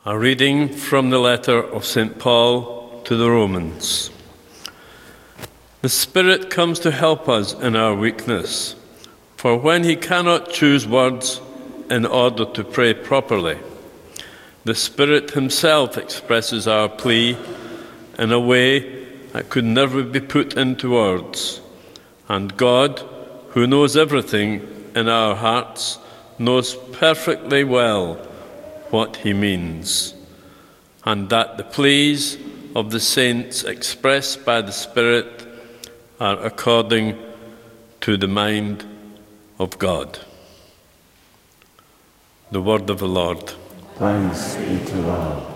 A reading from the letter of St. Paul to the Romans. The Spirit comes to help us in our weakness, for when he cannot choose words in order to pray properly, the Spirit himself expresses our plea in a way that could never be put into words. And God, who knows everything in our hearts, knows perfectly well what he means, and that the pleas of the saints expressed by the Spirit are according to the mind of God. The word of the Lord. Thanks be to God.